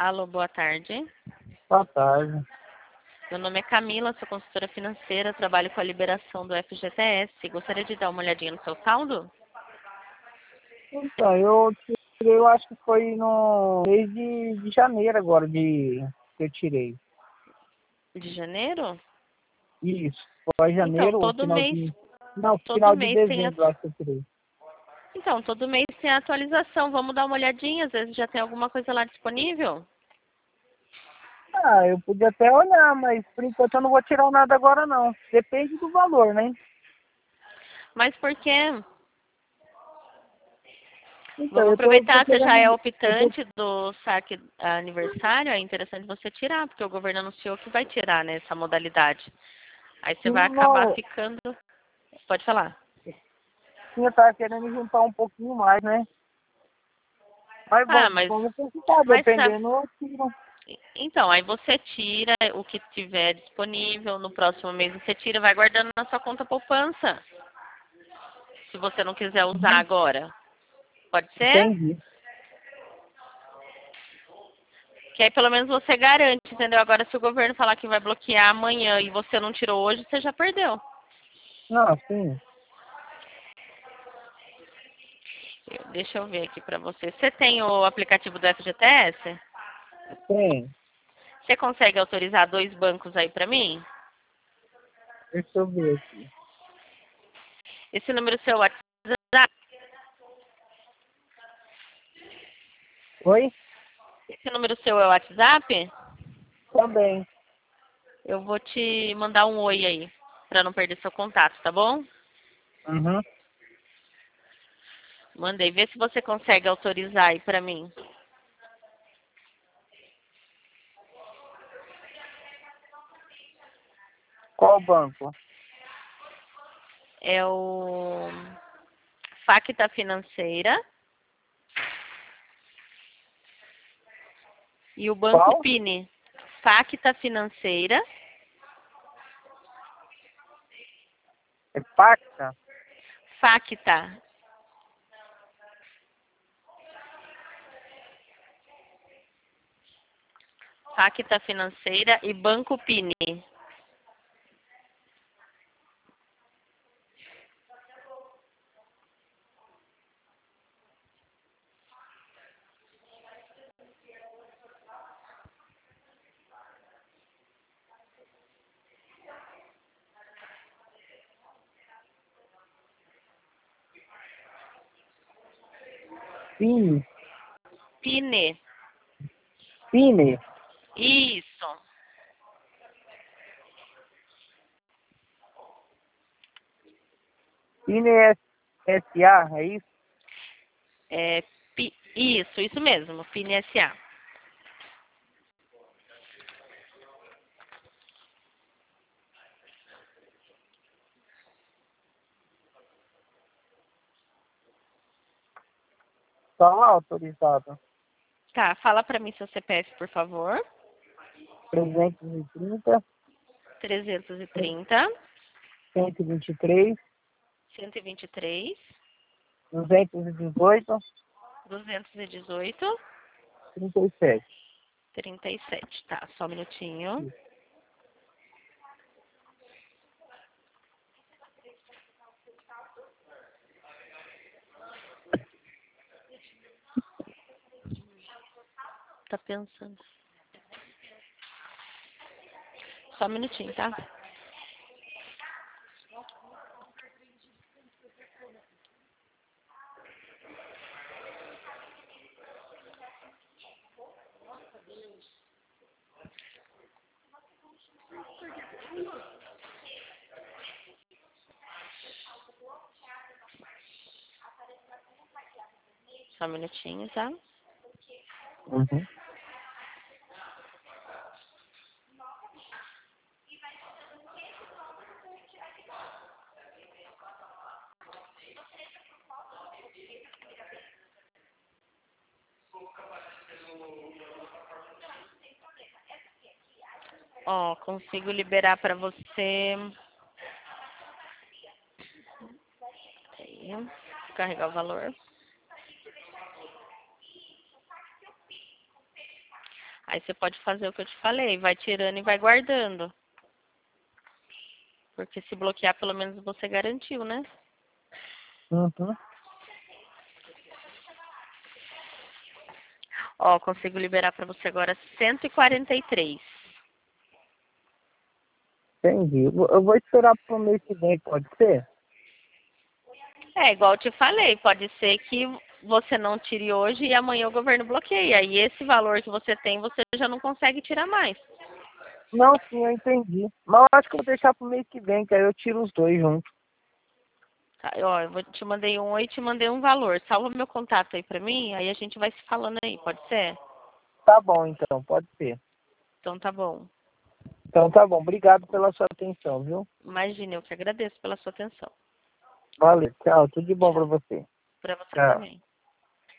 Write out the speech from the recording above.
Alô, boa tarde. Boa tarde. Meu nome é Camila, sou consultora financeira, trabalho com a liberação do FGTS. Gostaria de dar uma olhadinha no seu saldo? Então, eu acho que foi no mês de janeiro agora que eu tirei. De janeiro? Isso, foi Então, janeiro ou todo mês, finalzinho. Não, todo final de mês tem a... dezembro, acho que eu tirei. Então, todo mês tem a atualização. Vamos dar uma olhadinha, às vezes já tem alguma coisa lá disponível. Ah, eu podia até olhar, mas por enquanto eu não vou tirar nada agora não. Depende do valor, né? Mas por quê? Então, Vamos eu tô aproveitar, você já é querendo. optante do saque aniversário, é interessante você tirar, porque o governo anunciou que vai tirar, né, essa modalidade. Aí você vai acabar Não, ficando... Pode falar. eu tava querendo juntar um pouquinho mais, né? Mas Ah, vamos tentar, mas tá. dependendo, eu tiro. Então, aí você tira o que tiver disponível, no próximo mês você tira, vai guardando na sua conta poupança. Se você não quiser usar agora. Pode ser? Entendi. Que aí pelo menos você garante, entendeu? Agora se o governo falar que vai bloquear amanhã e você não tirou hoje, você já perdeu. Não, sim. Deixa eu ver aqui pra você. Você tem o aplicativo do FGTS? Tem. Você consegue autorizar 2 bancos aí pra mim? Deixa eu ver aqui. Esse número seu WhatsApp, Oi? esse número seu é o WhatsApp? Também. Eu vou te mandar um oi aí, pra não perder seu contato, tá bom? Uhum. Mandei. Vê se você consegue autorizar aí pra mim. Qual banco? É o Facta Financeira e o Banco Qual? Pini. Facta Financeira, É Pacta? Facta. Facta Financeira e Banco Pini. Pine. Pine. Pine. Isso. Pine SA, é isso? É, isso mesmo. Pini SA. Tá lá autorizado. Tá, fala pra mim seu CPF, por favor. 330, 330, 123, 123, 218, 218, 37. 37. Tá, só um minutinho. Tá pensando. Só um minutinho, tá? Só um minutinho, tá? Uhum. Ó, consigo liberar pra você. Aí, carregar o valor. Aí você pode fazer o que eu te falei, vai tirando e vai guardando. Porque se bloquear, pelo menos você garantiu, né? Uhum. Ó, consigo liberar pra você agora 143. Entendi. Eu vou esperar pro mês que vem, pode ser? É, igual eu te falei, pode ser que você não tire hoje e amanhã o governo bloqueia. E esse valor que você tem, você já não consegue tirar mais. Não, sim, eu entendi. Mas eu acho que eu vou deixar pro mês que vem, que aí eu tiro os dois juntos. Tá, ó, te mandei um oi e te mandei um valor. Salva meu contato aí pra mim, aí a gente vai se falando aí, pode ser? Tá bom, então, pode ser. Então tá bom. Então tá bom. Obrigado pela sua atenção, viu? Imagina, eu que agradeço pela sua atenção. Valeu, tchau. Tudo de bom pra Tchau. você. Pra você Tchau. também.